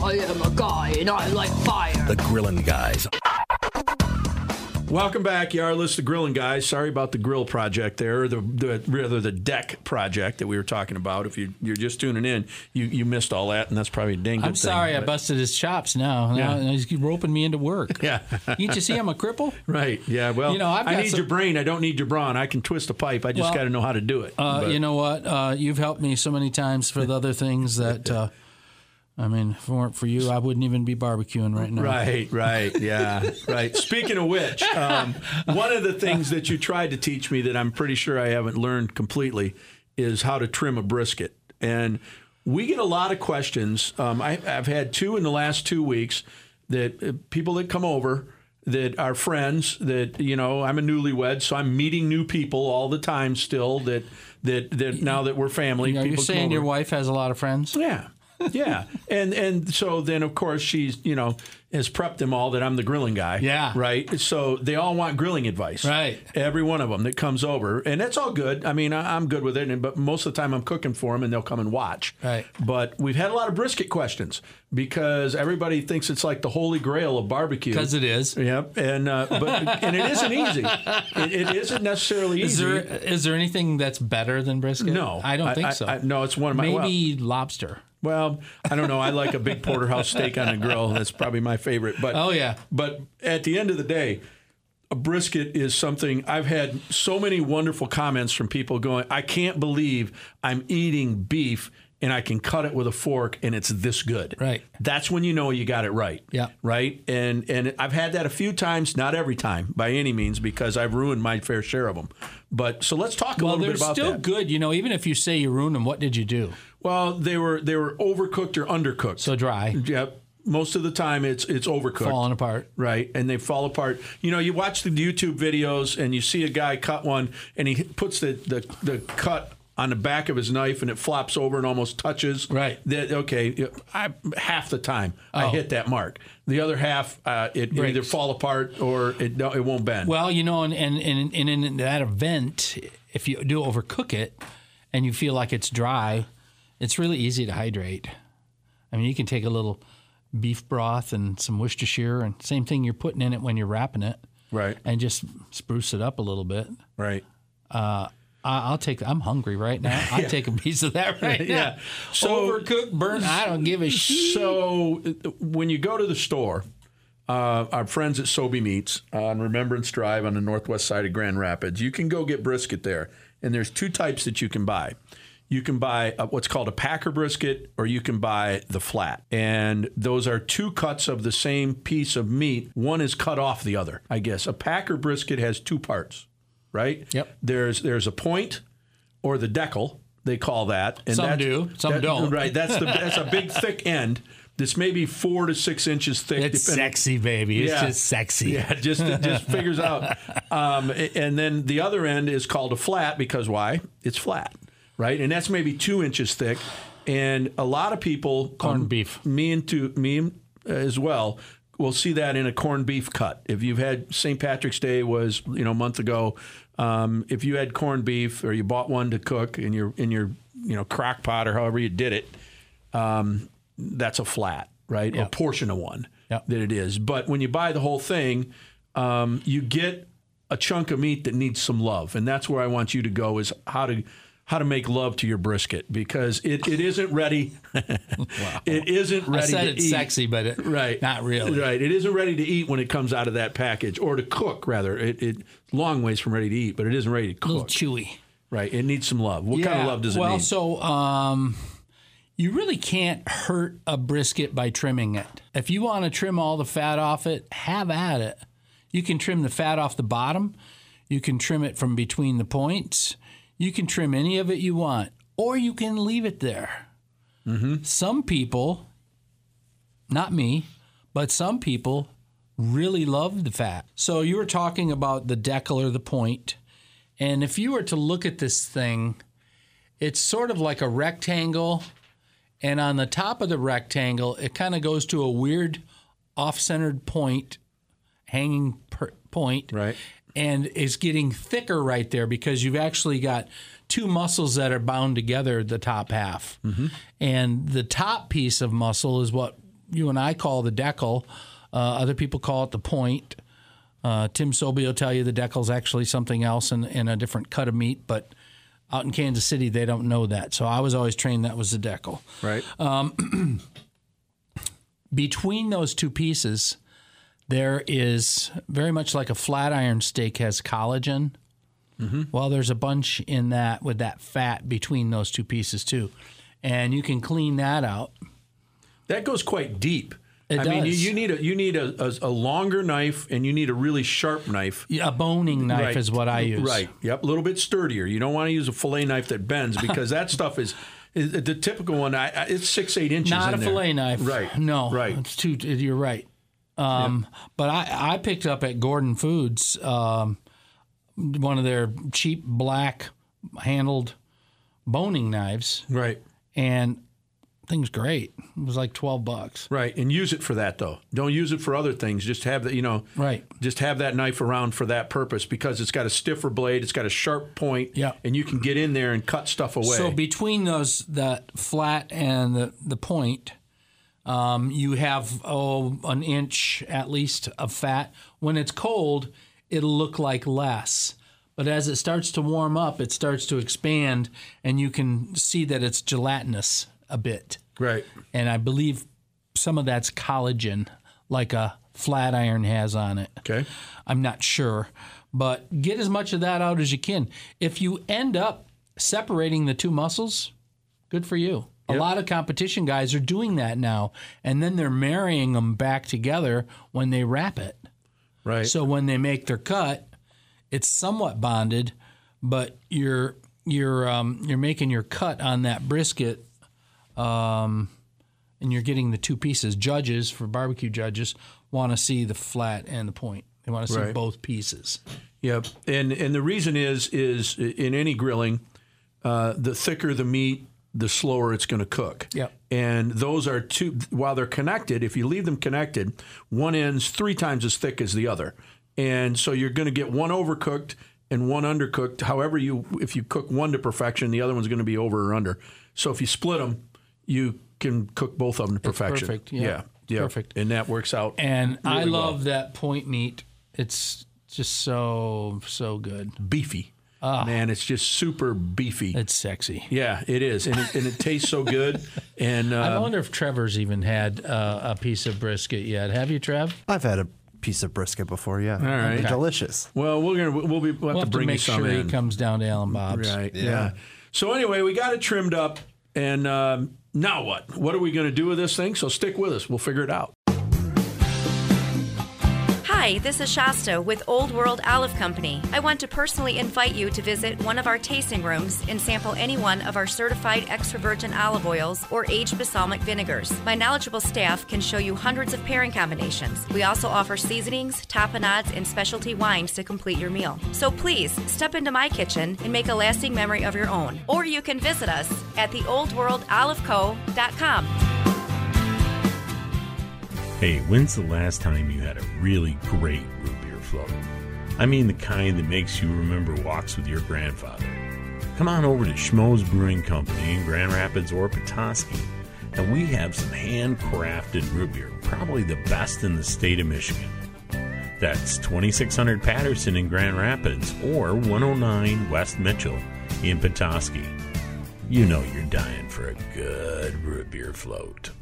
I am a guy and I like fire. The Grillin' Guys. Welcome back, Yarlis, the Grillin' Guys. Sorry about the grill project there, rather the deck project that we were talking about. If you're just tuning in, you missed all that, and that's probably a dang good I'm sorry thing, I busted his chops now. Yeah. Now he's roping me into work. Yeah. Can't you see I'm a cripple? Right, yeah. Well, You know, I've I got need some- your brain. I don't need your brawn. I can twist a pipe. I just got to know how to do it. You know what? You've helped me so many times for the other things that, I mean, if it weren't for you, I wouldn't even be barbecuing right now. Right, yeah, right. Speaking of which, one of the things that you tried to teach me that I'm pretty sure I haven't learned completely is how to trim a brisket. And we get a lot of questions. I've had two in the last 2 weeks that people that come over that are friends that, you know, I'm a newlywed, so I'm meeting new people all the time still that now that we're family. Are you people come saying your over. wife has a lot of friends? Yeah. Yeah. And so then, of course, she's, you know, has prepped them all that I'm the grilling guy. Yeah. Right. So they all want grilling advice. Right. Every one of them that comes over. And that's all good. I mean, I'm good with it. But most of the time I'm cooking for them and they'll come and watch. Right. But we've had a lot of brisket questions because everybody thinks it's like the holy grail of barbecue. Because it is. Yep. And and it isn't easy. It isn't necessarily easy. Is there anything that's better than brisket? No. I don't think so. No, it's one of my... Maybe lobster. Well, I don't know. I like a big porterhouse steak on the grill. That's probably my favorite. But Oh, yeah. But at the end of the day, a brisket is something. I've had so many wonderful comments from people going, I can't believe I'm eating beef and I can cut it with a fork and it's this good. Right. That's when you know you got it right. Yeah. Right. And I've had that a few times, not every time by any means, because I've ruined my fair share of them. But so let's talk a little bit about they're still that. good. You know, even if you say you ruined them, what did you do? Well, they were overcooked or undercooked. So dry. Yep. Most of the time it's overcooked. Falling apart. Right. And they fall apart. You know, you watch the YouTube videos and you see a guy cut one and he puts the cut on the back of his knife and it flops over and almost touches. Right. Half the time I hit that mark. The other half, it either fall apart or it won't bend. Well, you know, and in that event, if you do overcook it and you feel like it's dry, it's really easy to hydrate. I mean, you can take a little beef broth and some Worcestershire and same thing you're putting in it when you're wrapping it. Right. And just spruce it up a little bit. Right. I'm hungry right now. I'll take a piece of that right now. Yeah. So overcooked, burnt, I don't give a shit. So when you go to the store, our friends at Sobey Meats on Remembrance Drive on the northwest side of Grand Rapids, you can go get brisket there. And there's two types that you can buy. You can buy what's called a Packer brisket, or you can buy the flat. And those are two cuts of the same piece of meat. One is cut off the other, I guess. A Packer brisket has two parts, right? Yep. There's a point, or the decal, they call that. And Some do, some don't. Right. That's a big thick end. That's maybe 4 to 6 inches thick. It's sexy, baby. It's just sexy. Yeah, just figures out. And then the other end is called a flat because why? It's flat, right? And that's maybe 2 inches thick. And a lot of people, Corned beef. Me as well, will see that in a corned beef cut. If you've had St. Patrick's Day was a month ago, if you had corned beef or you bought one to cook in your crock pot or however you did it. That's a flat, right? Yeah. A portion of one Yeah. that it is. But when you buy the whole thing, you get a chunk of meat that needs some love. And that's where I want you to go is how to make love to your brisket because it isn't ready. Wow. It isn't ready I said to it's eat. sexy, but not really. Right. It isn't ready to eat when it comes out of that package or to cook, rather. It's long ways from ready to eat, but it isn't ready to cook. A little chewy. Right. It needs some love. What kind of love does it need? Well, so you really can't hurt a brisket by trimming it. If you want to trim all the fat off it, have at it. You can trim the fat off the bottom. You can trim it from between the points. You can trim any of it you want, or you can leave it there. Mm-hmm. Some people, not me, but some people really love the fat. So you were talking about the decal or the point. And if you were to look at this thing, it's sort of like a rectangle. And on the top of the rectangle, it kind of goes to a weird off-centered point, hanging point. Right. And it's getting thicker right there because you've actually got two muscles that are bound together, the top half. Mm-hmm. And the top piece of muscle is what you and I call the decal. Other people call it the point. Tim Sobey will tell you the decal's actually something else in a different cut of meat, but out in Kansas City, they don't know that. So I was always trained that was the decal. Right. Between those two pieces, there is very much like a flat iron steak has collagen. Mm-hmm. Well, there's a bunch in that with that fat between those two pieces too. And you can clean that out. That goes quite deep. I mean, you need a longer knife, and you need a really sharp knife. A boning knife is what I use. Right. Yep. A little bit sturdier. You don't want to use a fillet knife that bends because that stuff is the typical one. It's 6-8 inches. Not in a there. fillet knife. Right. No. Right. It's too. You're right. But I picked up at Gordon Foods one of their cheap black handled boning knives. Right. And thing's great. It was like $12. Right, and use it for that though. Don't use it for other things. Just have that, Right. Just have that knife around for that purpose because it's got a stiffer blade, it's got a sharp point, and you can get in there and cut stuff away. So between that flat and the point, you have an inch at least of fat. When it's cold, it'll look like less. But as it starts to warm up, it starts to expand, and you can see that it's gelatinous a bit. Right. And I believe some of that's collagen, like a flat iron has on it. Okay. I'm not sure. But get as much of that out as you can. If you end up separating the two muscles, good for you. Yep. A lot of competition guys are doing that now, and then they're marrying them back together when they wrap it. Right. So when they make their cut, it's somewhat bonded, but you're making your cut on that brisket, and you're getting the two pieces. Judges, for barbecue judges, want to see the flat and the point. They want to see both pieces. Yep. And the reason is in any grilling, the thicker the meat, the slower it's going to cook. Yep. And those are two, while they're connected, if you leave them connected, one end's 3 times as thick as the other. And so you're going to get one overcooked and one undercooked. However, if you cook one to perfection, the other one's going to be over or under. So if you split them, you can cook both of them to perfection. Perfect. Yeah. Perfect. And that works out. And really I love well. that point meat. It's just so good. Beefy. Man, it's just super beefy. It's sexy. Yeah, it is, and it tastes so good. And I wonder if Trevor's even had a piece of brisket yet. Have you, Trev? I've had a piece of brisket before, yeah. All right. Okay. Delicious. Well, we'll have to bring make you some sure in. he comes down to Alan Bob's. Right. Yeah. So anyway, we got it trimmed up, and now what? What are we going to do with this thing? So stick with us. We'll figure it out. Hi, this is Shasta with Old World Olive Company. I want to personally invite you to visit one of our tasting rooms and sample any one of our certified extra virgin olive oils or aged balsamic vinegars. My knowledgeable staff can show you hundreds of pairing combinations. We also offer seasonings, tapenades, and specialty wines to complete your meal. So please, step into my kitchen and make a lasting memory of your own. Or you can visit us at theoldworldoliveco.com. Hey, when's the last time you had a really great root beer float? I mean the kind that makes you remember walks with your grandfather. Come on over to Schmoes Brewing Company in Grand Rapids or Petoskey, and we have some handcrafted root beer, probably the best in the state of Michigan. That's 2600 Patterson in Grand Rapids or 109 West Mitchell in Petoskey. You know you're dying for a good root beer float.